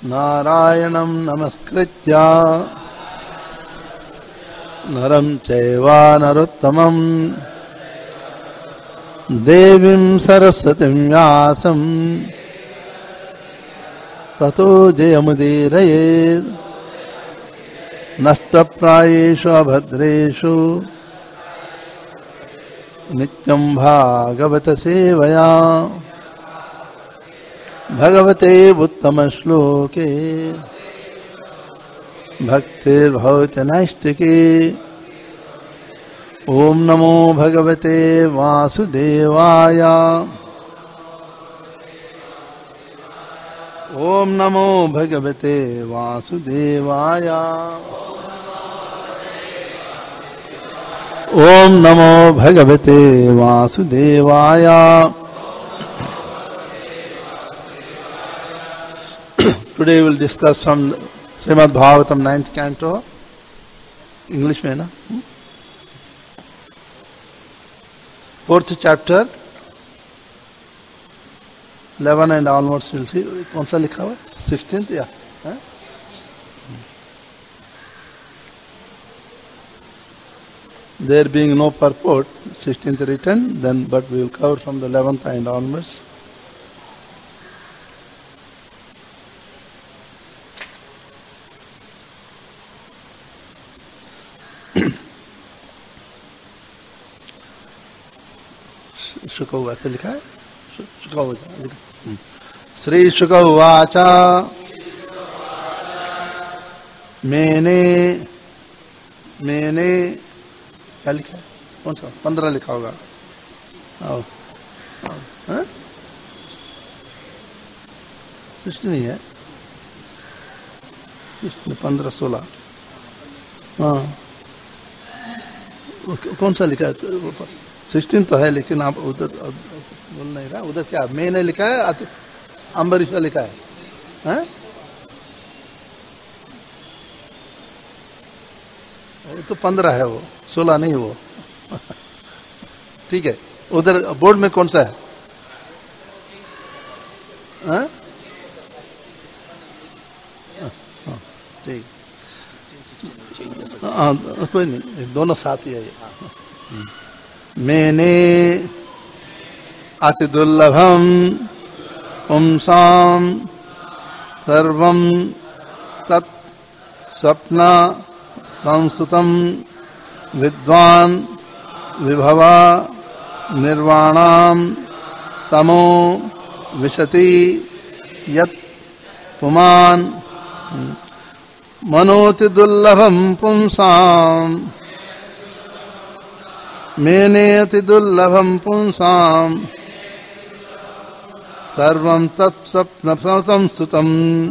नारायणं नमस्कृत्य नरं चैव नरोत्तमं देवीं सरस्वतीं व्यासं ततो जयमुदीरयेत्। नष्टप्रायेषु अभद्रेषु नित्यं भागवत सेवया भगवते उत्तमश्लोके भक्तिर्भवति नैष्टिके। ओम नमो भगवते वासुदेवाय। ओम नमो भगवते वासुदेवाय। ओम नमो भगवते वासुदेवाय। Today we will discuss from Srimad Bhagavatam 9th canto. English में ना 4th chapter 11 and onwards we'll see. कौन सा लिखा हुआ 16th या There being no purport 16th written, then but we will cover from the 11th and onwards. शुकौवाच लिखा है श्री शुकौवाच मैंने क्या लिखा है कौन सा 15 लिखा होगा। आओ 16 नहीं है 15 16 हाँ कौन सा लिखा है 16 तो है लेकिन आप उधर बोल नहीं रहा। उधर क्या मैंने लिखा है अम्बरीश लिखा है हैं? तो 15 है वो 16 नहीं वो ठीक है। उधर बोर्ड में कौन सा है हैं? ठीक कोई नहीं दोनों साथ ही है। मैंने अति दुर्लभम पुंसाम सर्वं तत् स्वप्न संस्तुतम विद्वान विभवा निर्वाणाम तमो विशति यत् पुमान मनोति दुर्लभम पुंसाम मैंने अति दुर्लभम पुंसाम सर्वं तत्स्वप्न संस्तुतम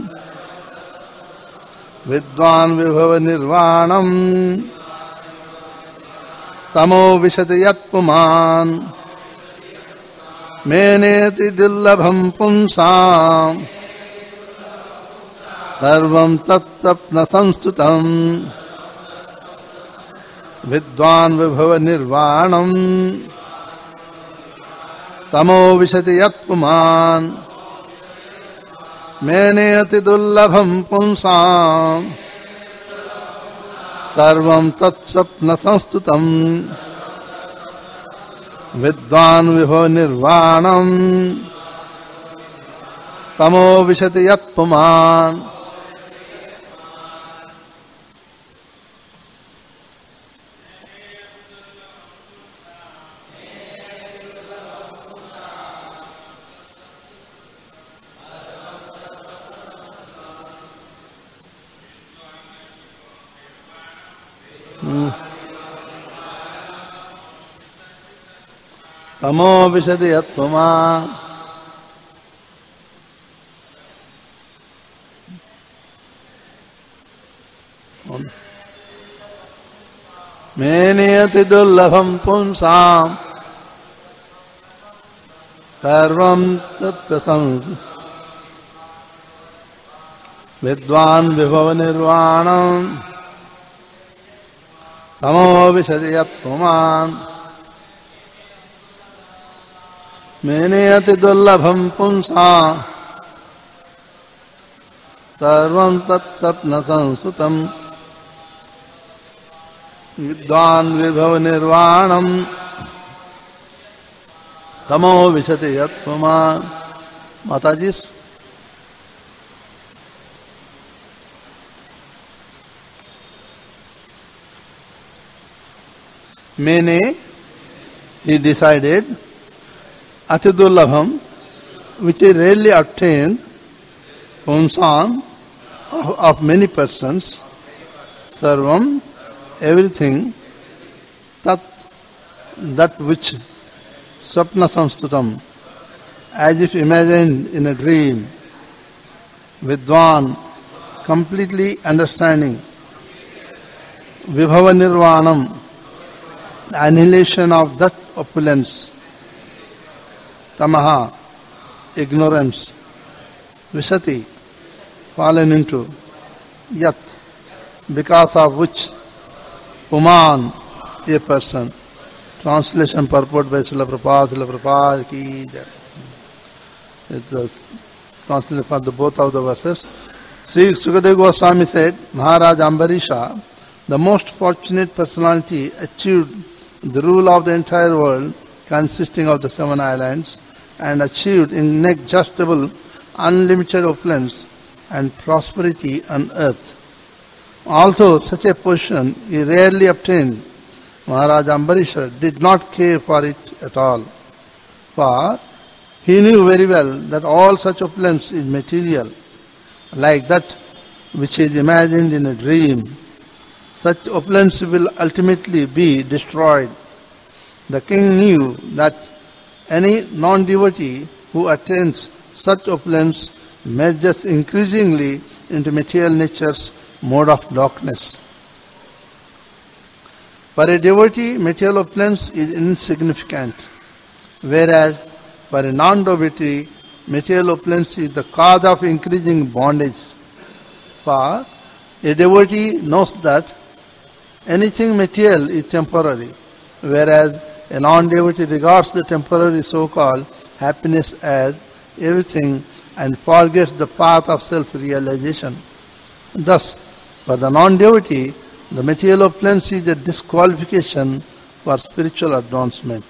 विद्वान विभव निर्वाणम तमो विशति यत् पुमान मैंने अति दुर्लभम पुंसाम सर्वं तत्स्वप्न संस्तुतम विद्वान विभव निर्वाणम तमो विशति यत् पुमान मैंने अति दुर्लभम पुंसाम सर्वं तत्स्वप्न संस्तुतम विद्वान विभव निर्वाणम तमो विशति यत् पुमान। तमो विशति यत् पुमान मैंने अति दुर्लभम पुंसाम सर्वं तत्सं विद्वान विभव निर्वाणम तमो विशति यत् पुमान मैंने अति दुर्लभम पुंसा सर्वं तत्स्वप्न संसुतम् विद्वान् विभव निर्वाणम् तमो विशति यत्पुमान्। माताजी, मैंने he decided Atidulabham, which is rarely obtained Pumsam of many persons, Sarvam, everything, that which Sapna Samstutam, as if imagined in a dream, Vidwan, completely understanding, Vibhava Nirvanam, annihilation of that opulence, Tamaha, ignorance, Visati, fallen into, Yat, because of which, Puman, a person. Translation purport by Srila Prabhupada ki jai. It was translated for both of the verses. Sri Sukadeva Goswami said, Maharaj Ambarisha, the most fortunate personality, achieved the rule of the entire world, consisting of the 7 islands, and achieved inexhaustible, unlimited opulence and prosperity on earth. Although such a position is rarely obtained, Maharaj Ambarisha did not care for it at all, for he knew very well that all such opulence is material, like that which is imagined in a dream. Such opulence will ultimately be destroyed. The king knew that any non-devotee who attains such opulence merges increasingly into material nature's mode of darkness. For a devotee, material opulence is insignificant, whereas for a non-devotee, material opulence is the cause of increasing bondage. For a devotee knows that anything material is temporary, whereas a non-devotee regards the temporary so-called happiness as everything and forgets the path of self-realization. Thus, for the non-devotee, the material opulence is a disqualification for spiritual advancement.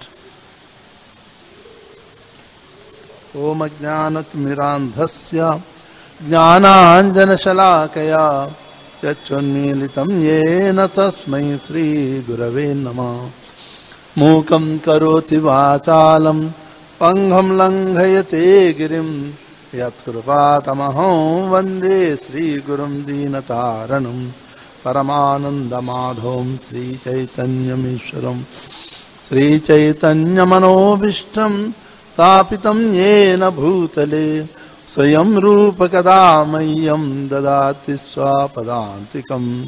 Om ajnanatmirandhasya jnananjanashalakaya yachunmilitam yena tasmai Sri Gurave Namah. Mukam karoti vachalam pangham langhayate girim yatkrupatamaham vande Sri Gurum Dinataranam Paramananda Madhavam Sri Chaitanya Mishram Sri Chaitanya Manobishtam Tapitam Yena Bhutale Swayam Rupa Kadamayam Dadati Swapadantikam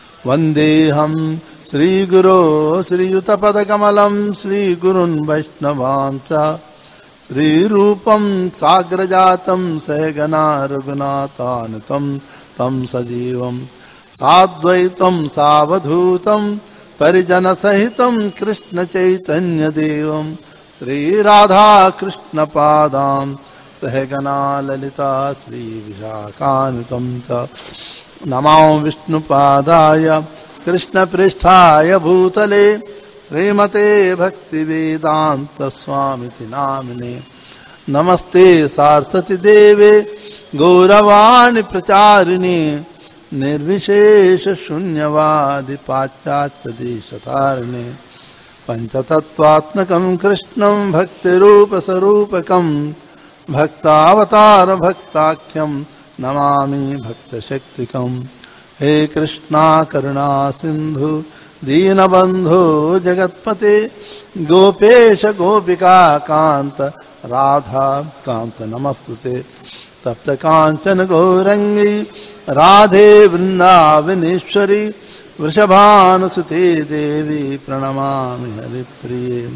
Vandeham Sri Guru Sri Yutapada Kamalam Sri Gurun Vaishnavancha Sri Rupam Sagrajatam Sahagana Raghunatanatam Tam Sajivam Sadvaitam Savadhutam Parijana Sahitam Krishna Chaitanya Devam Sri Radha Krishna Padam Sahagana Lalita Sri Vishakanitam Cha Namam Vishnu Padaya Krishna Pristhaya Bhutale Srimate Bhakti Vedanta Swamiti Namine Namaste Saraswati Deve Gauravani Pracharini Nirvishesha Shunyavadi Pachacya Deshatarine Panchatattvatmakam Krishnam Bhakti Rupa Sarupakam Bhaktavatara Bhaktakyam Namami Bhakta Shaktikam. He Krishna Karuna Sindhu Deenabandhu Jagatpate Gopesha Gopika Kanta Radha Kanta Namastute Tapta Kanchana Gaurangi Radhe Vrindavaneshwari Vrishabhanusute Devi Pranamami Haripriye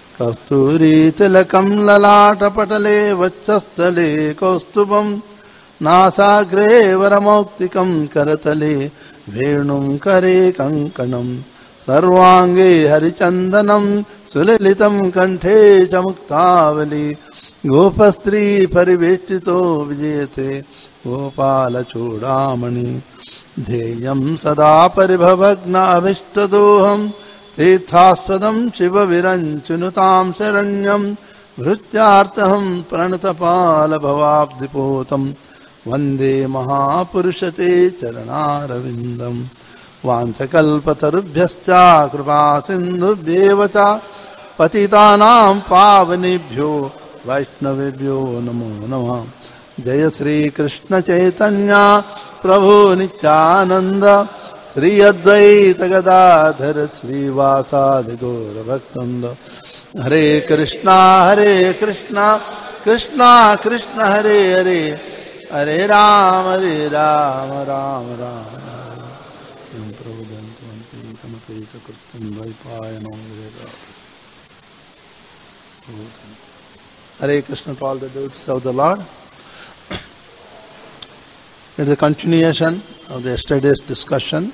Kasturi Tilakam Lalata Patale Vachastale Kaustubam Nasagre Varamoktikam Karatale Venum Kare Kankanam Sarvange Harichandanam Sulilitam Kanthe Chamuktavali Gopastri Parivestito Vijete गोपालचूडामणि ध्येयं सदा परिभवग्नाभीष्टदोहं तीर्थास्पदं शिवविरञ्चनुतां शरण्यं भृत्यार्तहं प्रणतपालभवाब्धिपोतं वन्दे महापुरुषते चरणारविन्दम् वाञ्छकल्पतरुभ्यश्च कृपासिन्धुभ्येव च पतितानां पावनेभ्यो वैष्णवेभ्यो नमो नमः। जय श्री कृष्ण चैतन्य प्रभु नित्यानंद श्री अद्वैत गदाधर श्रीवासादि गौर भक्तवृंद। हरे कृष्णा कृष्णा कृष्णा हरे हरे, हरे Ram Ram Ram Hare Krishna to all the devotees of the Lord. It is a continuation of the yesterday's discussion.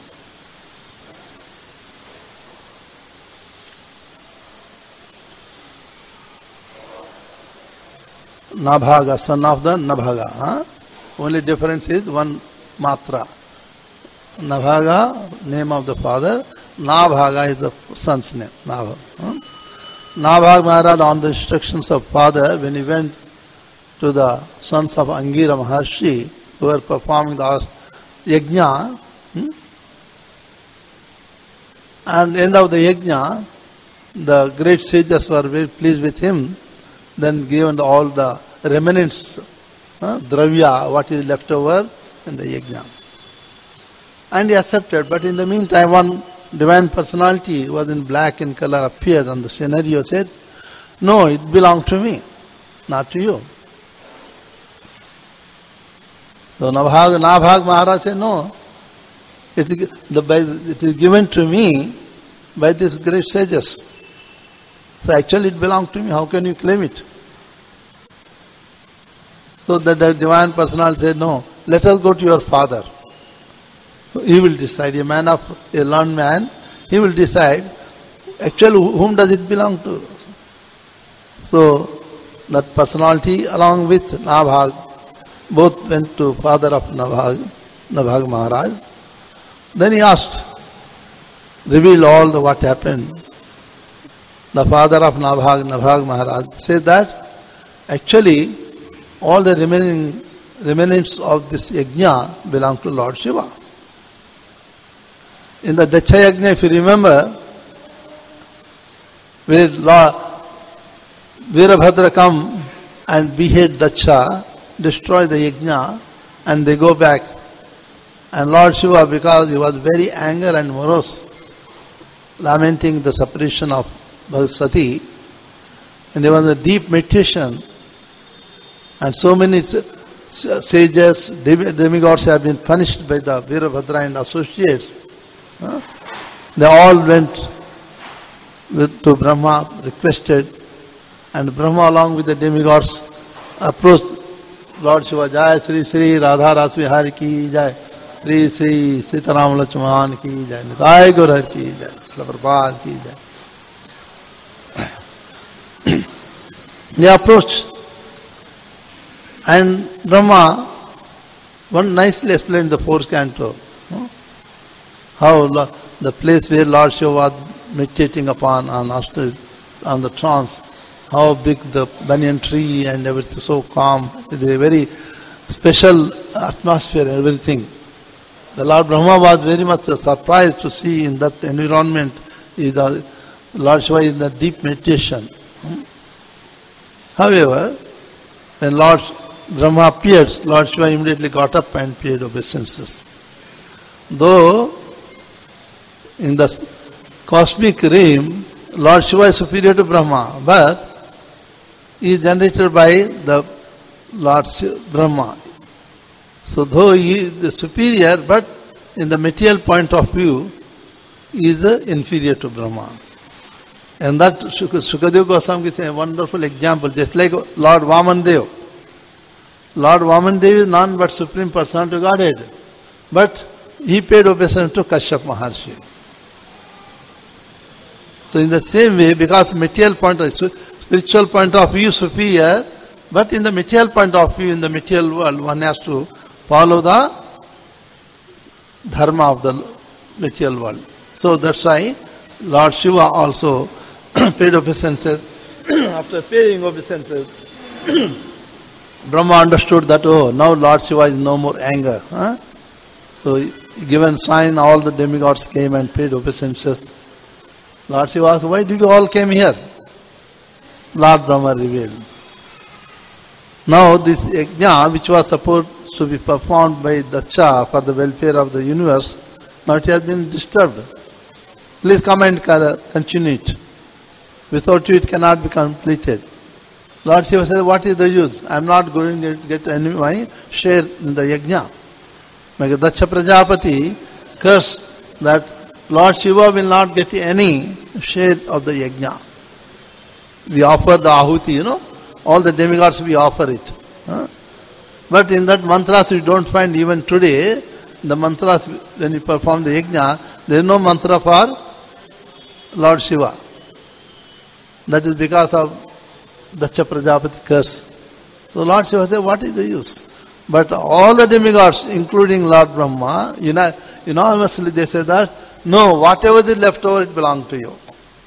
Nabhaga, son of the Nabhaga. Only difference is one matra. Nabhaga, name of the father. Nabhaga is the son's name. Nabhaga. Nabhaga Maharaj, on the instructions of father, when he went to the sons of Angira Maharshi, who were performing the yajna, and end of the yajna, the great sages were very pleased with him, then given all the remnants, dravya, what is left over in the yajna. And he accepted, but in the meantime, one divine personality who was in black in color appeared on the scenario, said, "No, it belongs to me, not to you." So Nabhaga Maharaj said, "No, it is given to me by these great sages. So actually it belongs to me, how can you claim it?" So the divine personality said, "No, let us go to your father. He will decide, a learned man, he will decide actually whom does it belong to." So that personality along with Nabhag both went to father of Nabhag Maharaj. Then he asked, reveal all what happened. The father of Nabhag Maharaj said that actually all the remnants of this yajna belong to Lord Shiva. In the Daksha Yajna, if you remember, where Lord Virabhadra come and behead Daksha, destroy the yajna, and they go back. And Lord Shiva, because he was very angry and morose, lamenting the separation of Sati, and there was a deep meditation, and so many sages, demigods have been punished by the Virabhadra and associates. They all went to Brahma, requested, and Brahma along with the demigods approached Lord Shiva. Jai Sri Sri Radha Ras Vihari ki jai, Sri Sri Sitaram Lakshman ki jai, Nitai Gaur ki jai, Prabhupada ki jai. They approached, and Brahma one nicely explained the fourth canto. How the place where Lord Shiva was meditating upon on the trance, how big the banyan tree and everything, so calm, it is a very special atmosphere, everything. The Lord Brahma was very much surprised to see in that environment Lord Shiva is in the deep meditation. However, when Lord Brahma appeared, Lord Shiva immediately got up and paid obeisances. Though in the cosmic realm, Lord Shiva is superior to Brahma, but he is generated by the Lord Brahma. So though he is the superior, but in the material point of view, he is inferior to Brahma. And that Sukadeva Goswami gives a wonderful example, just like Lord Vamandev. Lord Vamandev is none but Supreme Personality of Godhead, but he paid obeisance to Kashyap Maharshi. So in the same way, because material point of spiritual point of view superior, But in the material point of view, in the material world, one has to follow the dharma of the material world. So that's why Lord Shiva also paid obeisances. After paying obeisances, Brahma understood that, oh, now Lord Shiva is no more anger. Huh? So given sign, all the demigods came and paid obeisances. Lord Shiva asked, why did you all came here? Lord Brahma revealed. Now this yajna, which was supposed to be performed by Daksha for the welfare of the universe, now it has been disturbed. Please come and continue it. Without you it cannot be completed. Lord Shiva said, what is the use? I am not going to get any my share in the yajna. Daksha Prajapati cursed that Lord Shiva will not get any share of the yajna. We offer the ahuti, all the demigods we offer it. Huh? But in that mantras we don't find even today, the mantras when you perform the yajna, there is no mantra for Lord Shiva. That is because of Daksha Prajapati curse. So Lord Shiva said, what is the use? But all the demigods, including Lord Brahma, unanimously they say that, no, whatever is left over, it belongs to you.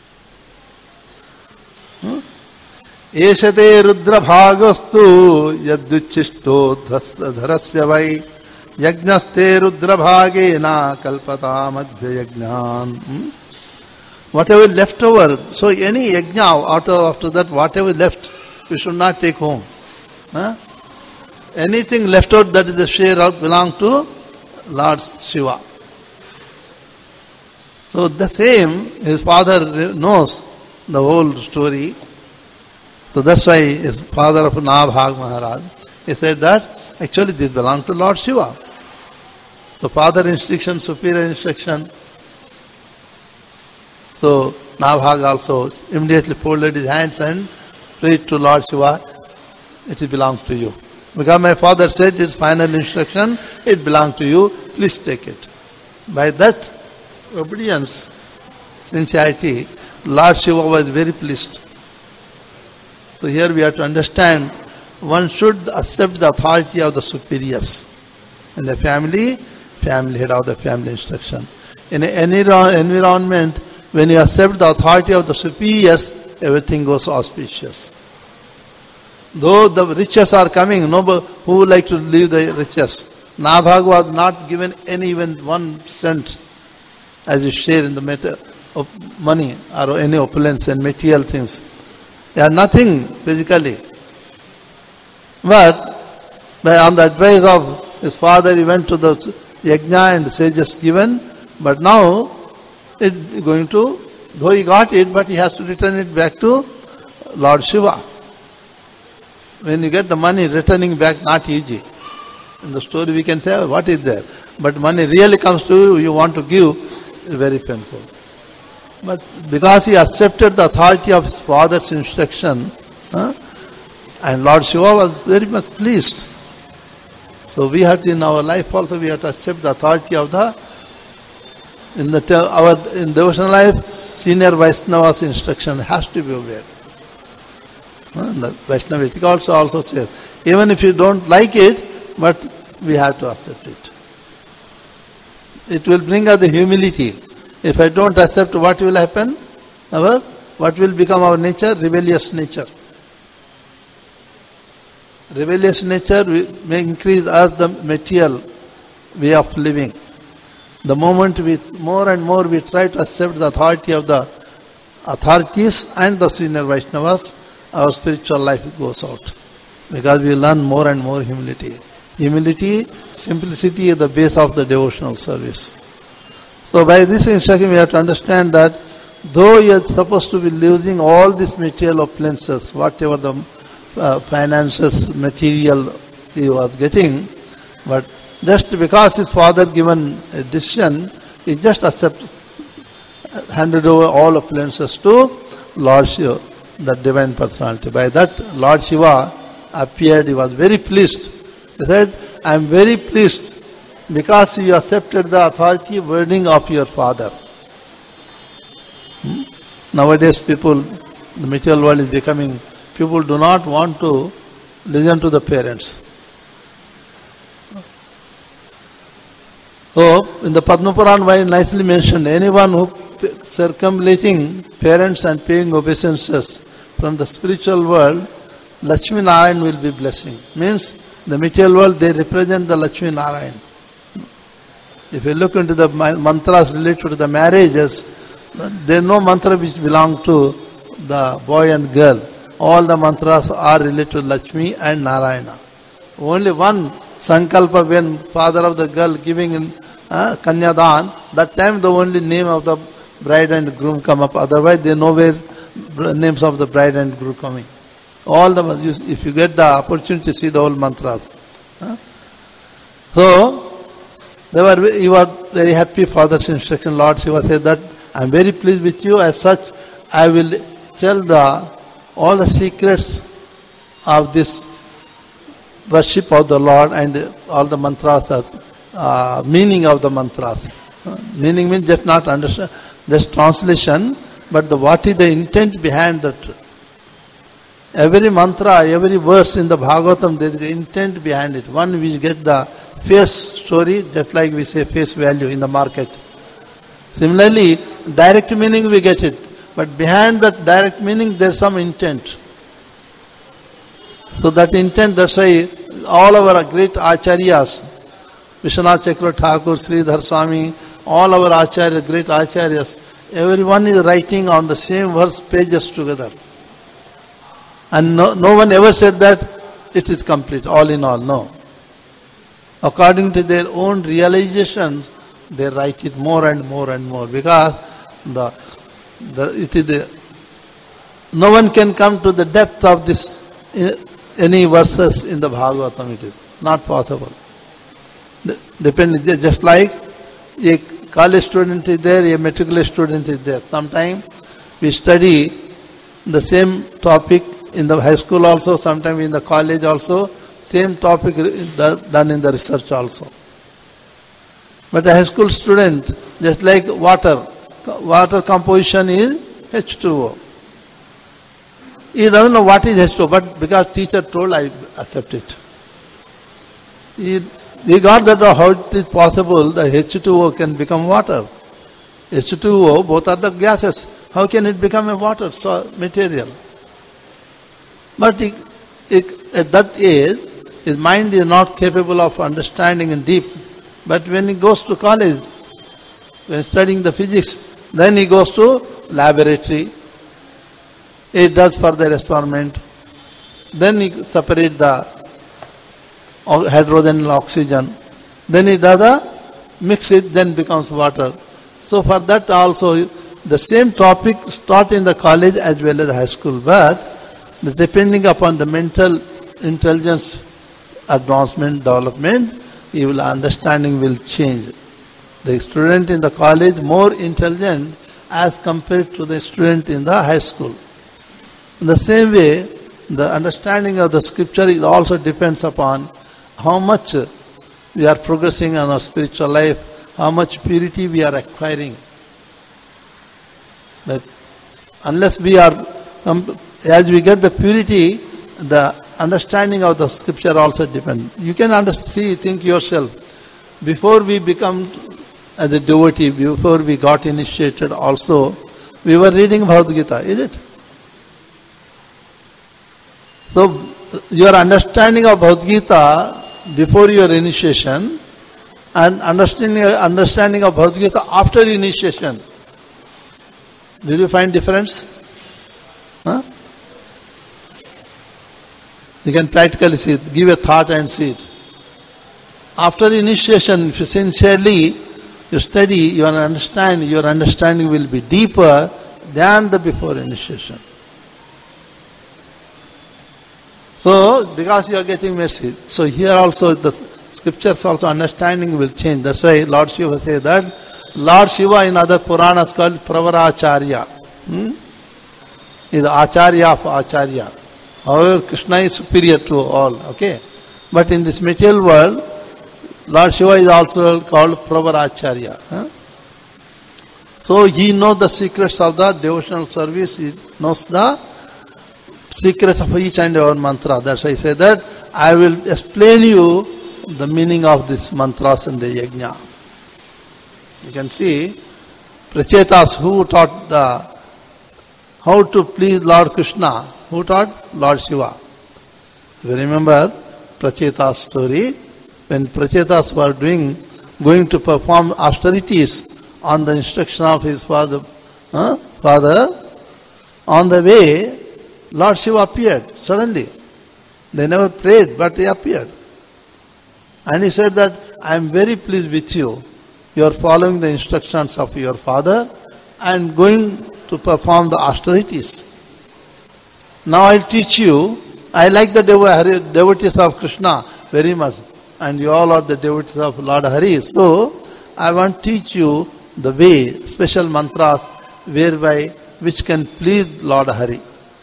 Eshate rudra bhagastu yaduchisto dharasya vai yajnaste rudra bhagena kalpata madhya yajnan. Whatever left over, so any yajna after that, whatever left, we should not take home. Huh? Anything left out that is the share out belongs to Lord Shiva. So the same, his father knows the whole story. So that's why his father of Nabhag Maharaj, he said that actually this belongs to Lord Shiva. So father instruction, superior instruction. So Nabhag also immediately folded his hands and prayed to Lord Shiva, it belongs to you. Because my father said it's final instruction, it belongs to you, please take it. By that obedience, sincerity, Lord Shiva was very pleased. So here we have to understand, one should accept the authority of the superiors. In the family head of the family instruction. In any environment, when you accept the authority of the superiors, everything goes auspicious. Though the riches are coming, nobody who would like to leave the riches. Nabhag was not given even 1 cent as a share in the matter of money or any opulence and material things. They are nothing physically. But on the advice of his father, he went to the yajna and sages given. But now, it going to, though he got it, but he has to return it back to Lord Shiva. When you get the money, returning back not easy. In the story we can say, what is there? But money really comes to you, you want to give, very painful. But because he accepted the authority of his father's instruction, and Lord Shiva was very much pleased. So we have to, in our life also, we have to accept the authority of in devotional life, senior Vaishnava's instruction has to be obeyed. The Vaishnavic also says, even if you don't like it, but we have to accept it. It will bring us the humility. If I don't accept, what will happen? What will become our nature? Rebellious nature. Rebellious nature may increase as the material way of living. The moment more and more we try to accept the authority of the authorities and the senior Vaishnavas, our spiritual life goes out. Because we learn more and more humility. Humility, simplicity is the base of the devotional service. So by this instruction we have to understand that though you are supposed to be losing all these material opulences, whatever the finances, material he was getting, but just because his father given a decision, he just handed over all opulences to Lord Shiva, the divine personality. By that, Lord Shiva appeared, he was very pleased. He said, I am very pleased because you accepted the authority wording of your father. Nowadays people, the material world is becoming, people do not want to Listen to the parents. So, in the Padma Puran, why nicely mentioned, anyone who circumlating parents and paying obeisances from the spiritual world, Lakshmi Narayan will be blessing. Means, the material world, they represent the Lakshmi Narayan. If you look into the mantras related to the marriages, there is no mantra which belong to the boy and girl. All the mantras are related to Lakshmi and Narayana. Only one Sankalpa, when father of the girl giving in Kanyadan, that time the only name of the bride and groom come up. Otherwise, there are nowhere names of the bride and groom coming. All the, if you get the opportunity to see the whole mantras. So, he was very happy. Father's instruction, Lord Shiva said that I am very pleased with you. As such, I will tell all the secrets of this worship of the Lord and all the mantras, meaning of the mantras. Meaning means just not understand, just translation, but what is the intent behind that. Every mantra, every verse in the Bhagavatam, there is the intent behind it. One, we get the face story, just like we say face value in the market. Similarly, direct meaning we get it, but behind that direct meaning there is some intent. So that intent, that's why all our great acharyas, Vishwanath Chakravarti Thakur, Sridhar Swami, all our acharyas, great acharyas, everyone is writing on the same verse pages together. And no one ever said that it is complete, all in all, no. According to their own realizations, they write it more and more and more, because no one can come to the depth of this, any verses in the Bhagavatam, it is not possible. Depending, just like a college student is there, a matriculate student is there. Sometimes we study the same topic in the high school also, sometimes in the college also, same topic done in the research also. But a high school student, just like water composition is H2O. He doesn't know what is H2O, but because teacher told, I accept it. He got that how it is possible that H2O can become water. H2O, both are the gases. How can it become a water material? But at that age, his mind is not capable of understanding in deep. But when he goes to college, when studying the physics, then he goes to laboratory. He does further experiment. Then he separates the hydrogen and oxygen. Then he does mix it, then becomes water. So for that also, the same topic taught in the college as well as high school. But depending upon the mental intelligence advancement, development, your understanding will change. The student in the college more intelligent as compared to the student in the high school. In the same way, the understanding of the scripture is also depends upon how much we are progressing in our spiritual life, how much purity we are acquiring. But unless we are, as we get the purity, the understanding of the scripture also depends. You can think yourself. Before we become as a devotee, before we got initiated also, we were reading Bhagavad Gita, is it? So, your understanding of Bhagavad Gita before your initiation and understanding of Bhagavad Gita after initiation, did you find difference? Huh? You can practically see it. Give a thought and see it. After initiation, if you sincerely you study, your understanding will be deeper than the before initiation. So, because you are getting mercy, so here also the scriptures also understanding will change. That's why Lord Shiva says that. Lord Shiva in other Puranas called Pravaracharya. Is the Acharya of Acharya. However, Krishna is superior to all. Okay, but in this material world, Lord Shiva is also called Pravaracharya. So he knows the secrets of the devotional service. He knows the secret of each and every mantra. That's why I say that I will explain you the meaning of these mantras in the yajna. You can see Prachetas who taught how to please Lord Krishna. Who taught? Lord Shiva. If you remember Prachetas story, when Prachetas were going to perform austerities on the instruction of his father, on the way, Lord Shiva appeared suddenly. They never prayed, but he appeared. And he said that, I am very pleased with you. You are following the instructions of your father and going to perform the austerities. Now I will teach you. I like the devotees of Krishna very much. And you all are the devotees of Lord Hari. So, I want to teach you the way, special mantras, which can please Lord Hari.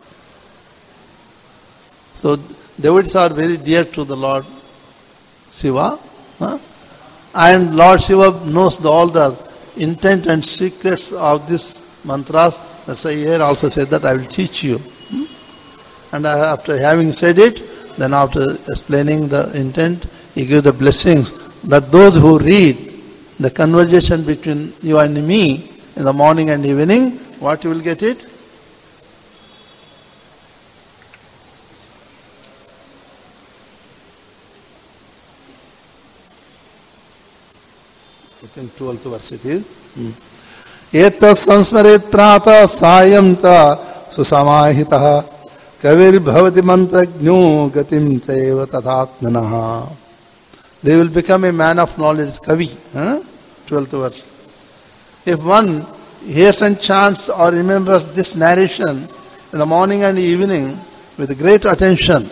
So, devotees are very dear to the Lord Shiva. And Lord Shiva knows all the intent and secrets of these mantras. That's why here also said that I will teach you. And after having said it, then after explaining the intent, he gives the blessings that those who read the conversation between you and me in the morning and evening, what you will get it? In 12th verse it is. Etas sansmaret prata sayamta susamahitah kavir bhavati mantrajno gatim chaiva tathatmanaha. They will become a man of knowledge, Kavi. 12th verse. If one hears and chants or remembers this narration in the morning and evening with great attention,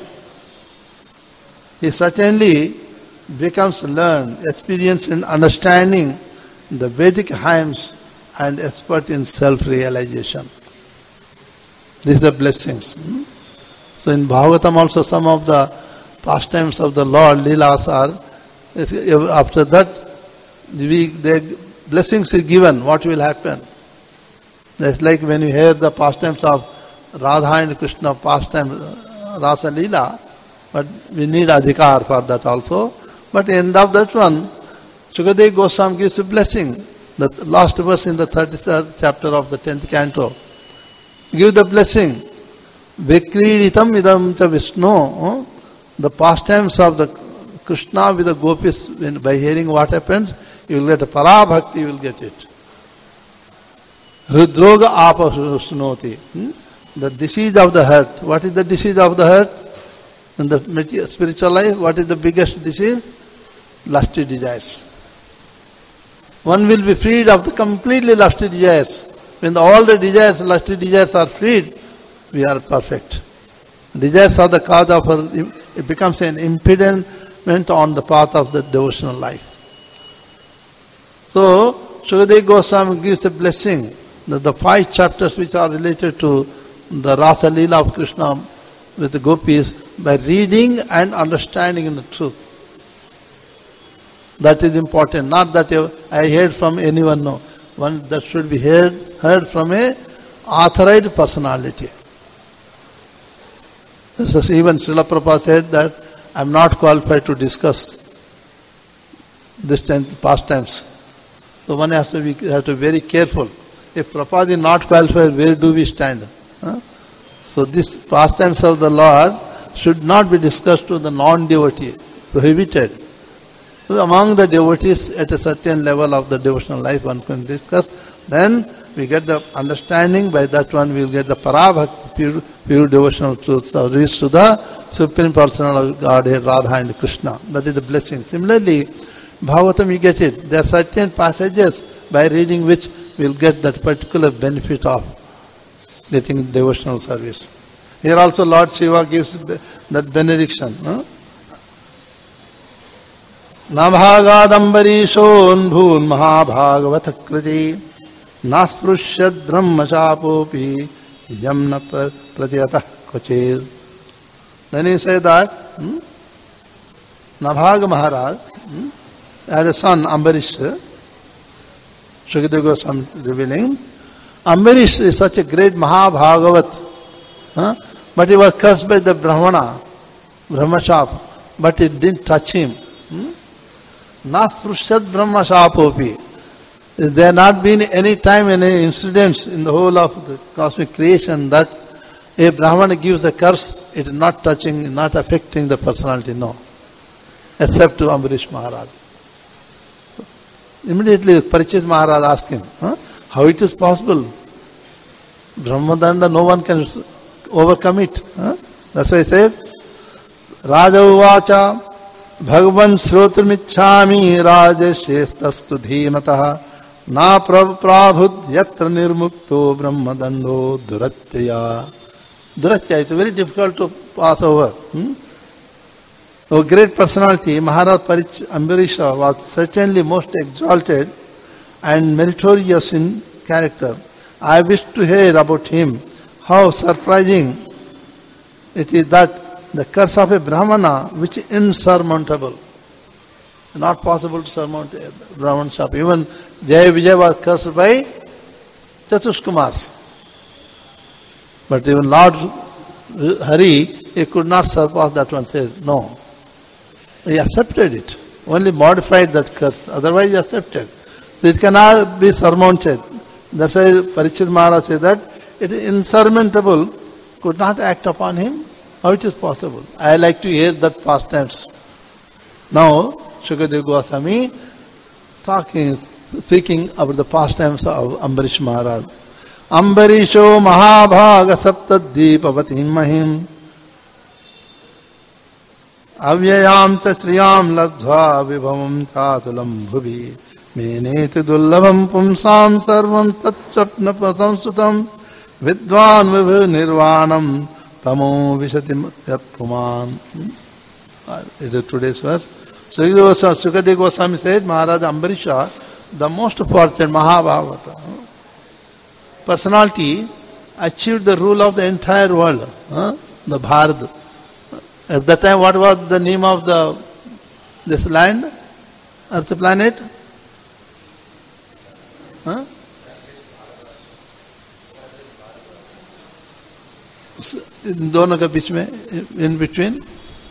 he certainly becomes learned, experienced in understanding the Vedic hymns and expert in self-realization. These are the blessings. So in Bhagavatam also some of the pastimes of the Lord, Leelas are, after that, the blessings is given, what will happen? That's like when you hear the pastimes of Radha and Krishna pastime, Rasa Leela, but we need adhikar for that also. But end of that one, Sukadeva Goswami gives a blessing. The last verse in the 33rd chapter of the 10th canto. Give the blessing. Vikriditam idam cha Vishnu. The pastimes of the Krishna with the gopis, by hearing what happens, you will get a parabhakti, you will get it. Hridroga apa shnoti. The disease of the heart. What is the disease of the heart? In the spiritual life, what is the biggest disease? Lusty desires. One will be freed of the completely lusty desires. When all the desires, lusty desires are freed, we are perfect. Desires are the cause of it becomes an impediment on the path of the devotional life. So, Sukadeva Goswami gives a blessing that the 5 chapters which are related to the Rasa Leela of Krishna with the gopis, by reading and understanding the truth. That is important. Not that I heard from anyone, no. One that should be heard from a authorized personality. Even Srila Prabhupada said that I am not qualified to discuss this pastimes. So one has to be very careful. If Prabhupada is not qualified, where do we stand? So these pastimes of the Lord should not be discussed to the non-devotee, prohibited. So among the devotees at a certain level of the devotional life one can discuss, then we get the understanding, by that one we will get the parabhakti, pure devotional truth, so reach to the Supreme Personal of Godhead, Radha and Krishna. That is the blessing. Similarly, Bhagavatam you get it. There are certain passages by reading which we will get that particular benefit of getting devotional service. Here also Lord Shiva gives that benediction. Nabhagadambarishon bhun mahabhagavata kriti nasprusyad brahmachapopi yamna pratyatah kochir. Then he said that Nabhaga Maharaj had a son, Ambarish. Sukadeva Goswami revealing. Ambarish is such a great Mahabhagavat. But he was cursed by the Brahmana, Brahmashap, but it didn't touch him. Nasprushad Brahmashapopi. There had not been any time, any incidents in the whole of the cosmic creation that a Brahmana gives a curse, it is not touching, not affecting the personality, no. Except to Ambarish Maharaj. Immediately Parikshit Maharaj asked him, how it is possible? Brahmadanda, no one can overcome it. That's why he says, Raja Uvacha Bhagavan Srotramichhami Rajashestastu Dhimataha Na Prabhud Yatra Nirmukto Brahmadando Duratyaya. Duratyaya, it's very difficult to pass over. A great personality, Maharaj Ambarisha was certainly most exalted and meritorious in character. I wish to hear about him. How surprising it is that the curse of a Brahmana, which is insurmountable. Not possible to surmount a Brahman shop. Even Jaya Vijay was cursed by Chatushkumars. But even Lord Hari, he could not surpass that one. Said, no. He accepted it. Only modified that curse. Otherwise he accepted. So it cannot be surmounted. That's why Parikshit Maharaj said that it is insurmountable, could not act upon him. How it is possible? I like to hear that past tense. Now, Shukadeva Goswami speaking about the past times of Ambarish Maharaj. Ambarisho Mahabhaga Saptaddeepavatim Mahim Avyayam cha Sriyam Labdhva Vibhavam Tatulam Bhuvi Meneti Dullabham Pumsam Sarvam Tatchapna Pasamsutam Vidvan Vibhu Nirvanam Tamo Vishati Yatpuman. It is today's verse. Sukadeva Goswami said, Maharaj Ambarisha, the most fortunate Mahabhavata personality, achieved the rule of the entire world, the Bharat. At that time, what was the name of this land, Earth planet? इन दोनों के बीच में, in between?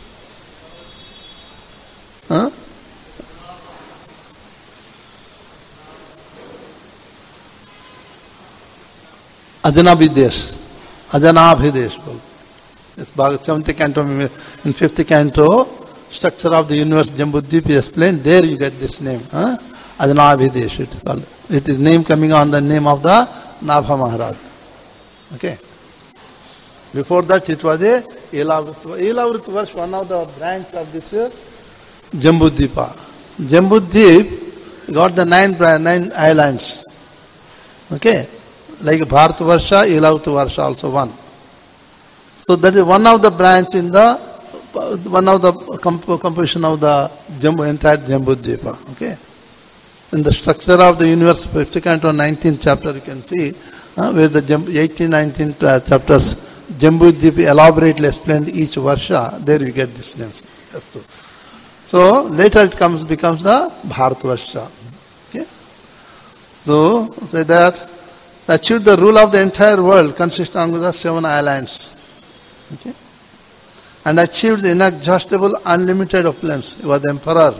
Ajanabidesh. Ajanabidesh. It's Bhagavad 7th canto, in 5th canto, structure of the universe, Jambudvip is explained. There you get this name. Ajanabidesh. It's called. It is name coming on the name of the Nabha Maharaj. Okay. Before that it was a Elavritva Varsh, one of the branch of this Jambudvipa. Jambudvip got the 9 islands. Okay. Like Bharatvarsha, Elavritva also one. So that is one of the branch in the, one of the composition of the entire Jambudvipa. Okay. In the structure of the universe, 50th canto, 19th chapter, you can see where the 18, 19 chapters, Jambudvipa elaborately explained each Varsha. There you get these names. So later it becomes the Bharatvarsha. Okay. So say that achieved the rule of the entire world, consisting of the 7 islands. Okay. And achieved the inexhaustible, unlimited opulence. He was the emperor.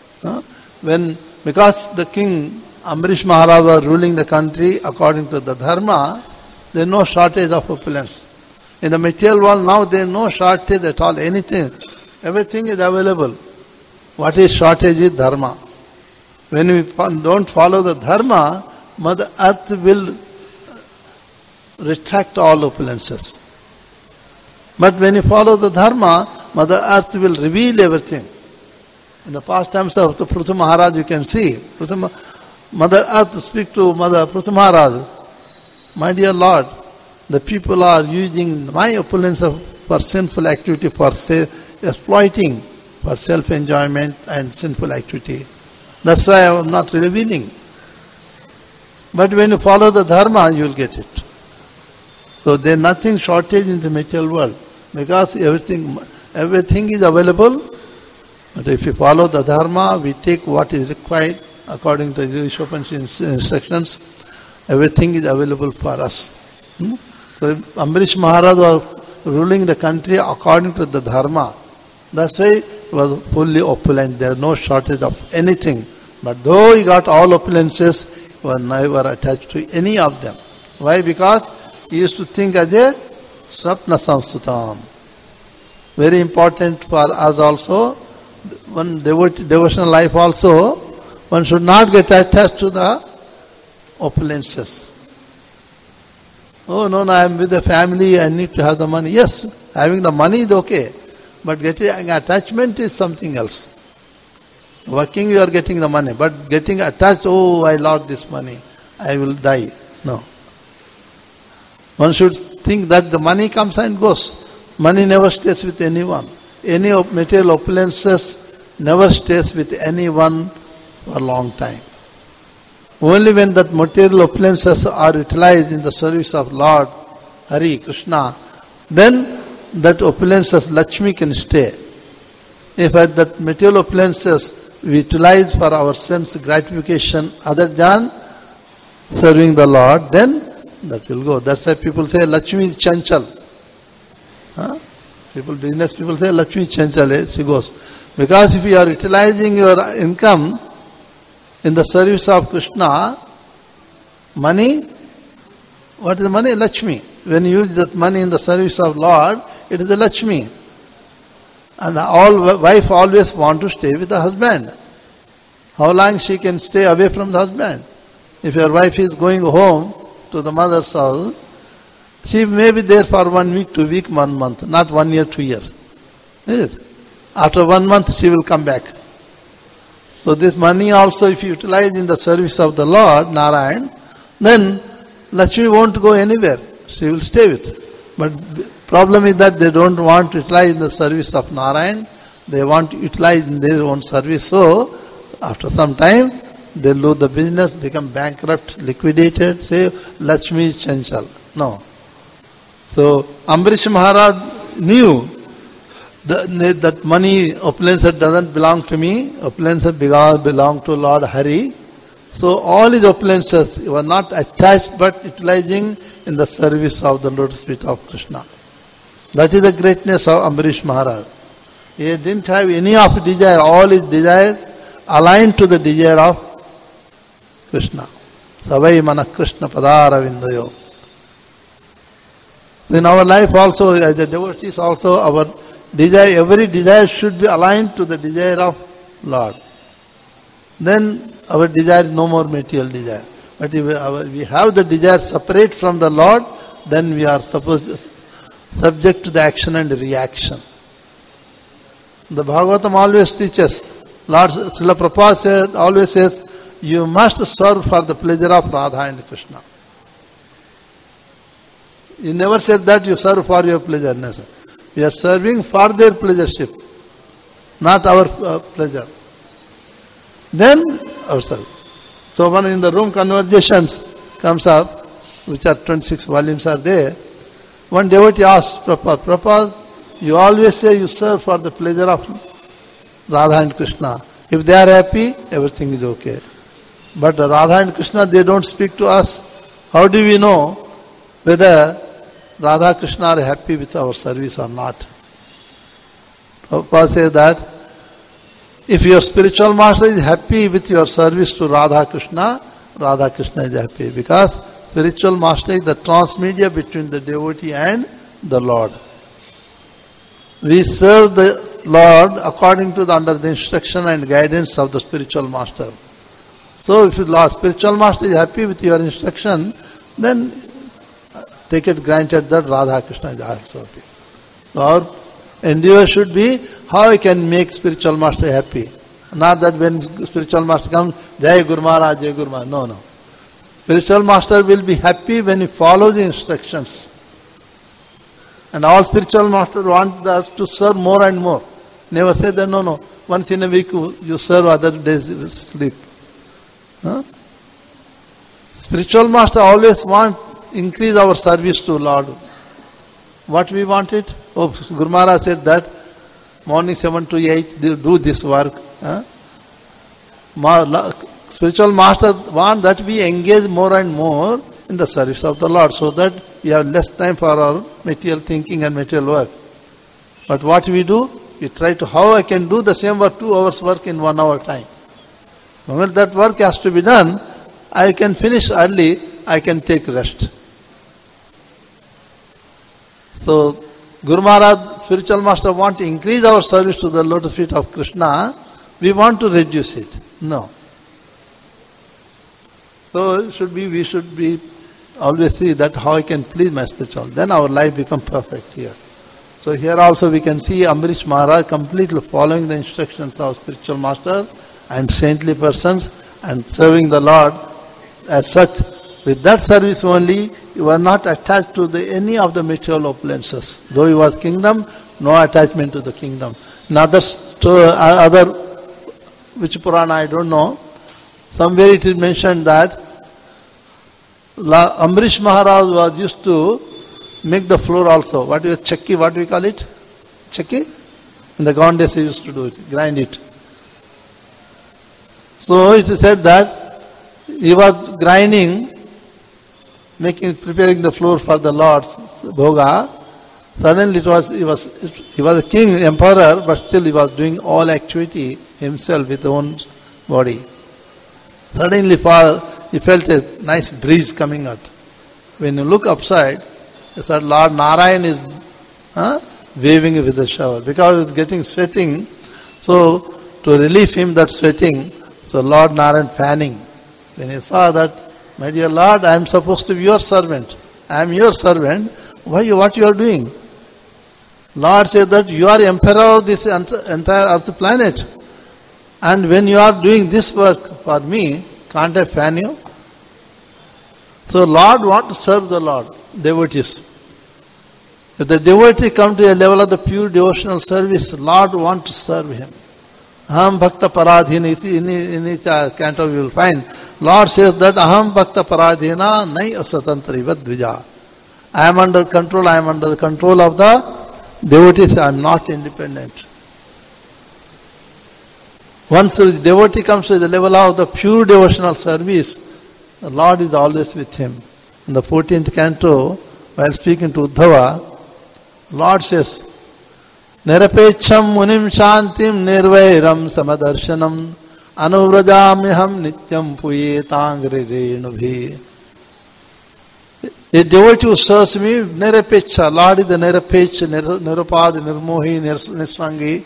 Because the king Ambarish Maharaj was ruling the country according to the dharma, there is no shortage of opulence. In the material world now there is no shortage at all, anything. Everything is available. What is shortage is dharma. When we don't follow the dharma, Mother Earth will retract all opulences. But when you follow the dharma, Mother Earth will reveal everything. In the past times of the Prithu Maharaj, you can see, Mother Earth speak to Mother Prithu Maharaj, my dear Lord, the people are using my opulence for sinful activity, for exploiting, for self-enjoyment and sinful activity. That's why I am not revealing. But when you follow the dharma, you will get it. So there is nothing shortage in the material world, because everything is available. But if you follow the dharma, we take what is required according to the Upanishad instructions. Everything is available for us. So Ambarish Maharaj was ruling the country according to the dharma. That's why he was fully opulent. There was no shortage of anything. But though he got all opulences, he was never attached to any of them. Why? Because he used to think as a Swapna Samstutam. Very important for us also. One devotional life also, one should not get attached to the opulences. Oh no, I am with the family, I need to have the money. Yes, having the money is okay. But getting attachment is something else. Working you are getting the money, but getting attached, oh I lost this money, I will die. No. One should think that the money comes and goes. Money never stays with anyone. Any material opulences never stays with anyone for a long time. Only when that material opulences are utilized in the service of Lord Hari Krishna, then that opulences Lakshmi can stay. If at that material opulences we utilize for our sense gratification other than serving the Lord, then that will go. That's why people say Lakshmi is chanchal. Business people say Lakshmi is chanchal, she goes. Because if you are utilizing your income in the service of Krishna, money, what is money? Lakshmi. When you use that money in the service of Lord, it is the Lakshmi. And wife always want to stay with the husband. How long she can stay away from the husband? If your wife is going home to the mother's house, she may be there for 1 week, 2 weeks, 1 month, not 1 year, 2 years. Is it? After 1 month, she will come back. So this money also, if you utilize in the service of the Lord, Narayan, then Lakshmi won't go anywhere. She will stay with. But problem is that they don't want to utilize in the service of Narayan. They want to utilize in their own service. So, after some time, they lose the business, become bankrupt, liquidated, say, Lakshmi is chanchal. No. So, Ambarish Maharaj knew that money, opulence doesn't belong to me, opulence belong to Lord Hari. So all his opulences were not attached but utilizing in the service of the lotus feet of Krishna. That is the greatness of Ambarish Maharaj. He didn't have any of desire, all his desire aligned to the desire of Krishna. Savai mana Krishna padara vindayo. So in our life also, as a devotees also, our desire, every desire should be aligned to the desire of Lord. Then our desire is no more material desire. But if we have the desire separate from the Lord, then we are subject to the action and reaction. The Bhagavatam always teaches, Lord Srila Prabhupada always says, you must serve for the pleasure of Radha and Krishna. He never said that you serve for your pleasure. No, sir. We are serving for their pleasureship, not our pleasure. Then ourselves. So one in the room conversations comes up, which are 26 volumes are there. One devotee asked Prabhupada, you always say you serve for the pleasure of Radha and Krishna. If they are happy, everything is okay. But Radha and Krishna, they don't speak to us. How do we know whether Radha Krishna are happy with our service or not? Prabhupada says that if your spiritual master is happy with your service to Radha Krishna is happy. Because spiritual master is the transmedia between the devotee and the Lord. We serve the Lord according to under the instruction and guidance of the spiritual master. So if your spiritual master is happy with your instruction, then take it granted that Radha Krishna is also happy. So our endeavor should be how I can make spiritual master happy. Not that when spiritual master comes, Jai Guru Maharaj, Jai Guru Maharaj. No. Spiritual master will be happy when he follows the instructions. And all spiritual masters want us to serve more and more. Never say that, no. Once in a week you serve, other days you sleep. Huh? Spiritual master always want increase our service to Lord. What we want it? Oh, Guru Maharaj said that morning 7 to 8 they do this work. Huh? Spiritual master want that we engage more and more in the service of the Lord, so that we have less time for our material thinking and material work. But what we do, we try to, how I can do the same work, 2 hours work in 1 hour time. The moment that work has to be done, I can finish early, I can take rest. So, Guru Maharaj, spiritual master, want to increase our service to the lotus feet of Krishna. We want to reduce it. No. So, we should be always see that how I can please my spiritual. Then our life becomes perfect here. So here also we can see Ambarish Maharaj completely following the instructions of spiritual master and saintly persons and serving the Lord as such. With that service only, he was not attached to any of the material opulences. Though he was kingdom, no attachment to the kingdom. Another, which Purana I don't know, somewhere it is mentioned that Ambarish Maharaj was used to make the floor also. What is chakki? What do we call it? Chakki? In the gone days he used to do it, grind it. So it is said that he was grinding, preparing the floor for the Lord's bhoga. Suddenly he was a king, emperor, but still he was doing all activity himself with his own body. Suddenly he felt a nice breeze coming out. When you look upside, he said, Lord Narayan is waving with the shower because he was getting sweating. So to relieve him that sweating, so Lord Narayan fanning. When he saw that, my dear Lord, I am supposed to be your servant. I am your servant. What you are doing? Lord said that you are emperor of this entire earth planet. And when you are doing this work for me, can't I fan you? So Lord wants to serve the Lord, devotees. If the devotee comes to a level of the pure devotional service, Lord wants to serve him. Aham bhakta paradhina, in each canto you will find, Lord says that aham bhakta paradhina nai asatantri vadvija. I am under control, I am under the control of the devotees, I am not independent. Once the devotee comes to the level of the pure devotional service, the Lord is always with him. In the 14th canto, while speaking to Uddhava, Lord says, Nirapecham munim shantim nirvairam samadarshanam anuvrajamiham nityam puyetangri renubhi. A devotee who serves me, Nirapecha, Lord is the Nirapecha, Nirupad, Nirmohi, Nisangi.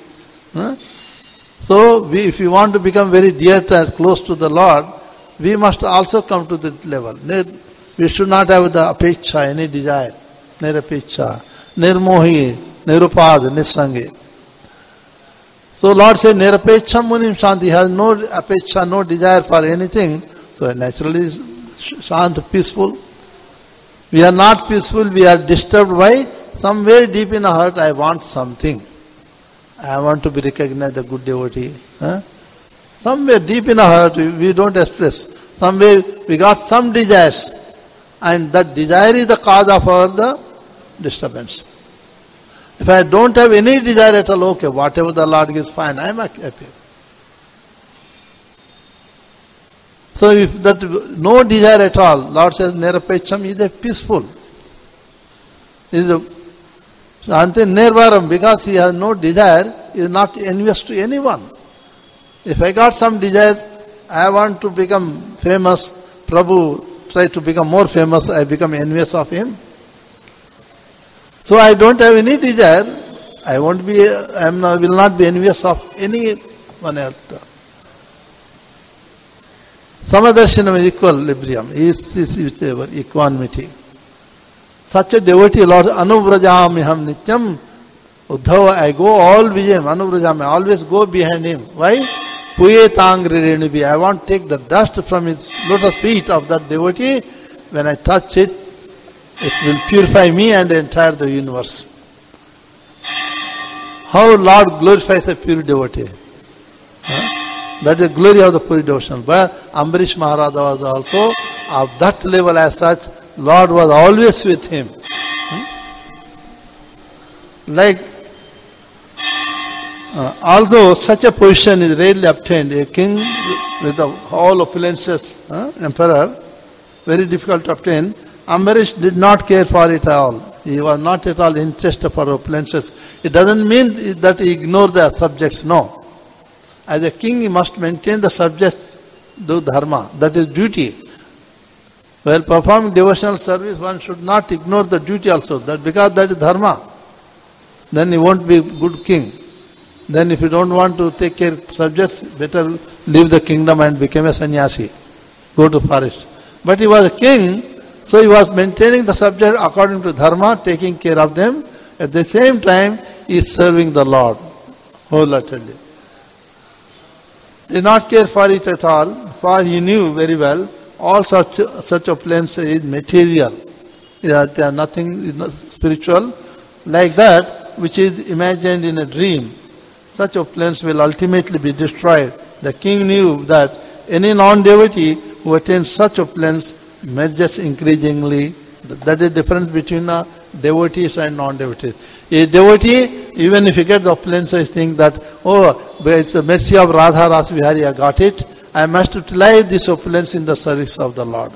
So, if we want to become very dear and close to the Lord, we must also come to that level. We should not have the apecha, any desire. Nirapecha, Nirmohi, Nirupad, Nisangi. So Lord said, Nirapecham munim shanti, has no apecha, no desire for anything. So naturally shant, peaceful. We are not peaceful, we are disturbed by somewhere deep in our heart, I want something. I want to be recognized a good devotee. Somewhere deep in our heart, we don't express. Somewhere we got some desires. And that desire is the cause of the disturbance. If I don't have any desire at all, okay, whatever the Lord gives, fine, I am happy. So if that no desire at all, Lord says, Nirapecham is a peaceful. Is a Shanti Nirvaram, because he has no desire, is not envious to anyone. If I got some desire, I want to become famous, Prabhu try to become more famous, I become envious of him. So I don't have any desire, will not be envious of anyone else. Samadarshanam is equilibrium, is equanimity. Such a devotee, Lord, anuvrajamiham nityam, Uddhava, I go all vijayam, anuvrajam, I always go behind him. Why? Puyetangri renubi, I want to take the dust from his lotus feet of that devotee. When I touch it, it will purify me and the entire the universe. How Lord glorifies a pure devotee. That is the glory of the pure devotion. But Ambarish Maharaj was also of that level as such. Lord was always with him. Like, although such a position is rarely obtained, a king with the whole opulences, emperor, very difficult to obtain. Ambarish did not care for it at all. He was not at all interested for opulences. It doesn't mean that he ignored the subjects, no. As a king, he must maintain the subjects, do dharma. That is duty. While performing devotional service, one should not ignore the duty also, because that is dharma. Then he won't be a good king. Then if you don't want to take care of subjects, better leave the kingdom and become a sannyasi. Go to forest. But he was a king, so he was maintaining the subject according to dharma, taking care of them. At the same time, he is serving the Lord wholeheartedly. He did not care for it at all, for he knew very well all such opulences is material. They are nothing spiritual. Like that, which is imagined in a dream, such opulence will ultimately be destroyed. The king knew that any non-devotee who attains such opulence merges increasingly. That is the difference between devotees and non-devotees. A devotee, even if he gets the opulence, he thinks that, oh, it's the mercy of Radha Rasa Vihari, I got it. I must utilize this opulence in the service of the Lord.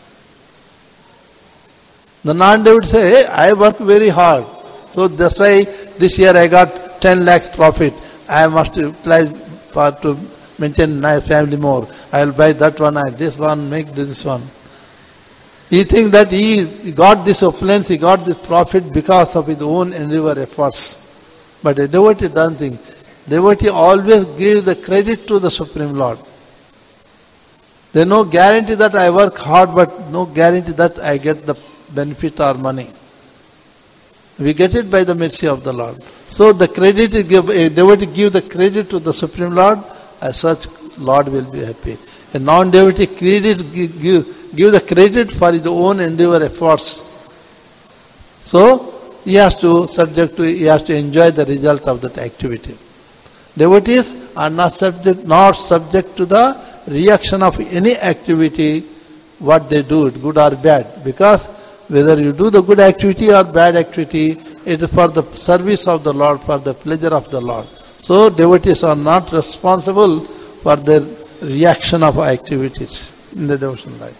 The non-devotee say, hey, I work very hard. So that's why this year I got 10 lakhs profit. I must utilize to maintain my family more. I will buy that one and this one, make this one. He thinks that he got this opulence, he got this profit because of his own endeavor efforts. But a devotee doesn't think. Devotee always gives the credit to the Supreme Lord. There is no guarantee that I work hard, but no guarantee that I get the benefit or money. We get it by the mercy of the Lord. So the credit is a devotee give the credit to the Supreme Lord, as such Lord will be happy. A non-devotee give the credit for his own endeavor efforts. So he has to enjoy the result of that activity. Devotees are not subject to the reaction of any activity, what they do, good or bad, because whether you do the good activity or bad activity, it is for the service of the Lord, for the pleasure of the Lord. So devotees are not responsible for their reaction of activities in the devotional life.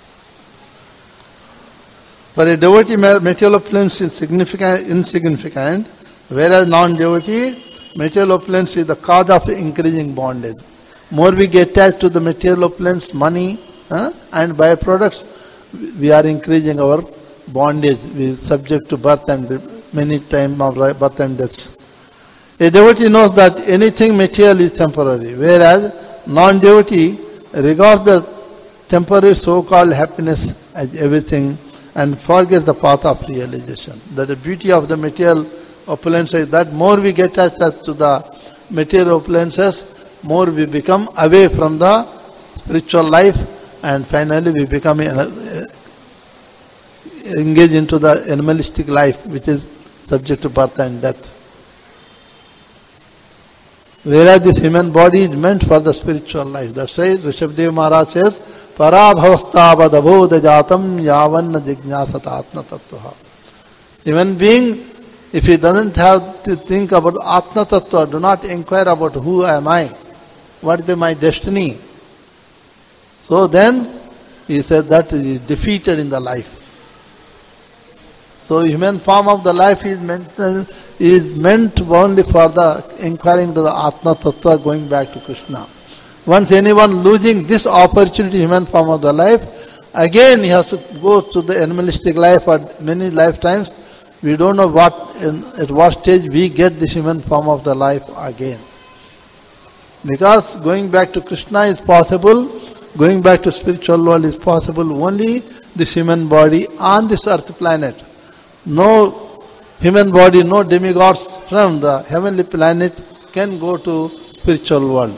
For a devotee, material opulence is insignificant, whereas non-devotee, material opulence is the cause of increasing bondage. More we get attached to the material opulence, money, and byproducts, we are increasing our bondage. We are subject to birth and many times of birth and death. A devotee knows that anything material is temporary, whereas non-devotee regards the temporary so-called happiness as everything and forgets the path of realization. That the beauty of the material opulence is that more we get attached to the material opulences, more we become away from the spiritual life, and finally we become engaged into the animalistic life, which is subject to birth and death. Whereas this human body is meant for the spiritual life. That's why Rishabhdev Maharaj says, Parabhavastavad abodha jatam yavanna jignasat atma tattvaha. Human being, if he doesn't have to think about atma tattva, do not inquire about who am I, what is my destiny. So then, he said that he is defeated in the life. So human form of the life is meant only for the inquiring to the Atma Tattva, going back to Krishna. Once anyone losing this opportunity, human form of the life, again he has to go to the animalistic life for many lifetimes. We don't know at what stage we get this human form of the life again. Because going back to Krishna is possible, going back to spiritual world is possible only this human body on this earth planet. No human body, no demigods from the heavenly planet can go to spiritual world.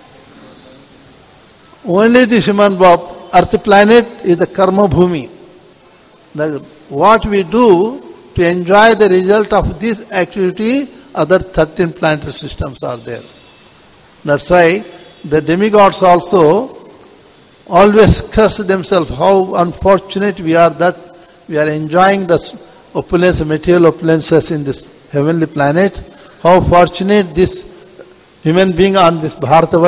Only the human earth planet is the karma bhumi. What we do to enjoy the result of this activity, other 13 planetary systems are there. That's why the demigods also always curse themselves. How unfortunate we are that we are enjoying the opulence, material opulences in this heavenly planet. How fortunate this human being on this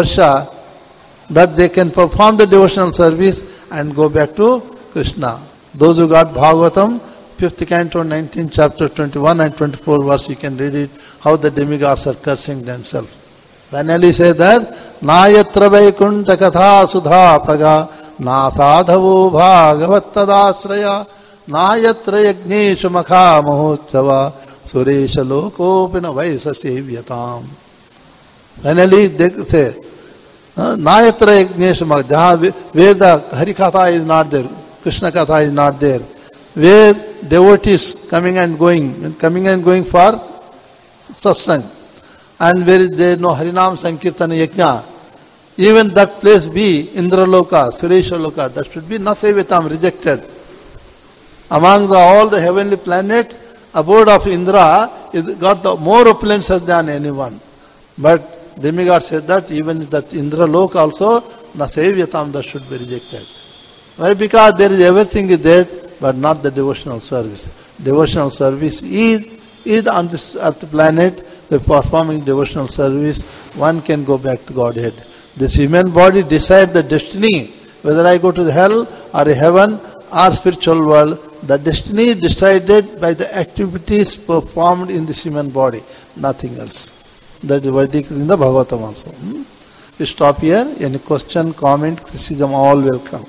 Bharatavarsha that they can perform the devotional service and go back to Krishna. Those who got Bhagavatam, 5th canto, 19th chapter, 21 and 24 verse, you can read it, how the demigods are cursing themselves. Finally say that, Nayatra Vaikunta Katha Sudha Paga, Na Sadhavo Bhagavat Tadasraya, Nayatra Yagnesha Makha Mahotsava, Suresha Lokopina Vaisa Sevyatam. Finally they say, Nayatra Yagnesha Makha, where the Harikatha is not there, Krishna Katha is not there, where devotees coming and going for satsang, and where there is no Harinam Sankirtana Yajna, even that place be Indraloka, Suresha Loka, that should be Nasevitam, rejected. Among all the heavenly planet, abode of Indra is got the more opulences than anyone. But demigod said that even that Indraloka also, Nasevitam, that should be rejected. Why? Because there is everything is there, but not the devotional service. Devotional service is on this earth planet, the performing devotional service, one can go back to Godhead. This human body decides the destiny, whether I go to the hell or a heaven or spiritual world. The destiny is decided by the activities performed in this human body, nothing else. That is verdict in the Bhagavatam also. We stop here. Any question, comment, criticism, all welcome.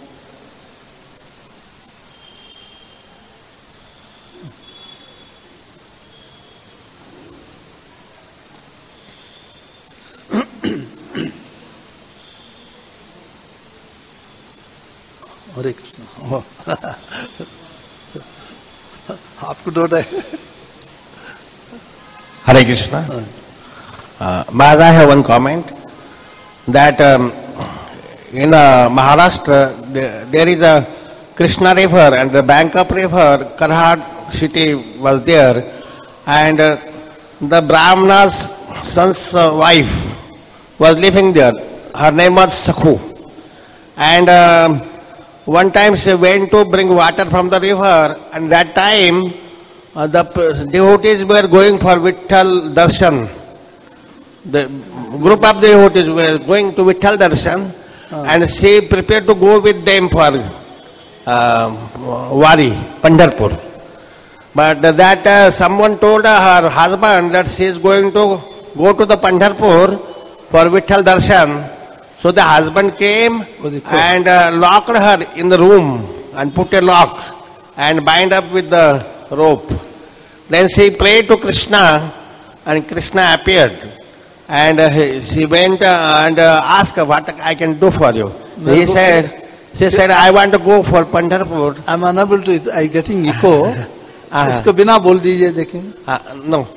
Hare Krishna. आपको डोट है. Hare Krishna. Maharaj, I have one comment that in Maharashtra there is a Krishna river and the bank of river, Karhat city was there, and the Brahmana's son's wife was living there. Her name was Sakhu, and one time she went to bring water from the river, and that time the devotees were going for Vitthal Darshan. The group of devotees were going to Vitthal Darshan, and she prepared to go with them for Wari, Pandharpur. But that someone told her husband that she is going to go to the Pandharpur for Vitthal Darshan. So the husband came and locked her in the room and put a lock and bind up with the rope. Then she prayed to Krishna, and Krishna appeared, and she went and asked what I can do for you. She said, I want to go for Pandharpur. I am unable to, I getting echo. इसको बिना बोल दीजिए देखें. No.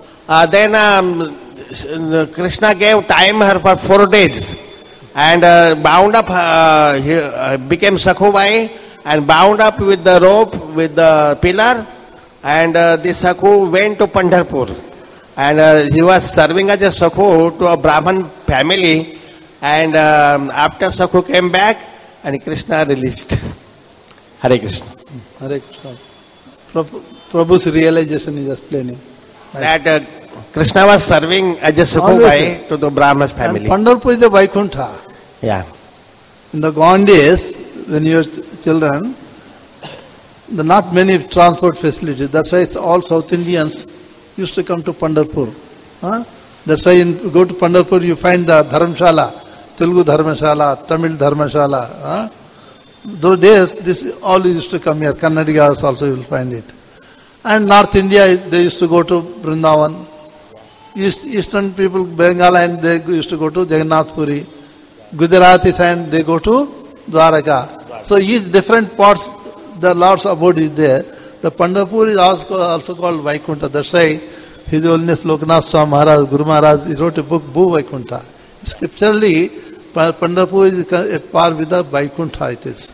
Then Krishna gave time her for 4 days. And bound up, became Sakhubai and bound up with the rope, with the pillar, and the Sakhu went to Pandharpur. And he was serving as a Sakhu to a Brahman family, and after Sakhu came back, and Krishna released. Hare Krishna. Hare Krishna. Prabhu's realization is explaining. That Krishna was serving as a Sakhubai to the Brahma's family. And Pandharpur is the Vaikuntha. Yeah. In the gone days, when you were children, there are not many transport facilities. That's why it's all South Indians used to come to Pandharpur. That's why you go to Pandharpur, you find the Dharmshala, Telugu Dharmshala, Tamil Dharmshala. Those days, this all used to come here. Kannadigas also you will find it. And North India, they used to go to Vrindavan. Eastern people, Bengal, and they used to go to Jagannath Puri. Gujaratis, and they go to Dwaraka. So each different parts, the Lord's abode is there. The Pandharpur is also called Vaikuntha. That's why His Holiness Lokanath Swami Maharaj, Guru Maharaj, he wrote a book, Bhu Vaikuntha. Scripturally, Pandharpur is a par with the Vaikuntha it is.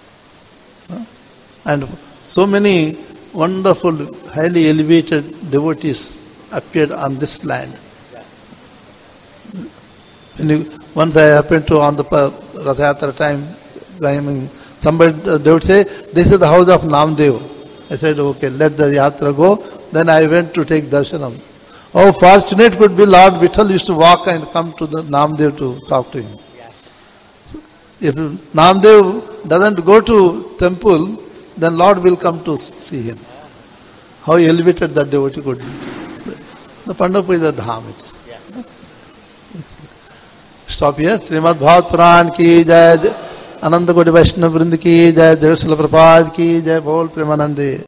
And so many wonderful, highly elevated devotees appeared on this land. Once I happened to, on the Rath Yatra time, somebody, they would say, this is the house of Namdev. I said, okay, let the Yatra go. Then I went to take darshanam. Oh, fortunate could be Lord Vitthal used to walk and come to the Namdev to talk to him. If Namdev doesn't go to temple, then Lord will come to see him. How elevated that devotee could be. The Pandharpur is a dham. Stop here. Srimad Bhagavad Puran ki jai, Ananda Koti Vaishnava Vrind ki jai, Jai Srila Prabhupada ki jai, Bol Premanande.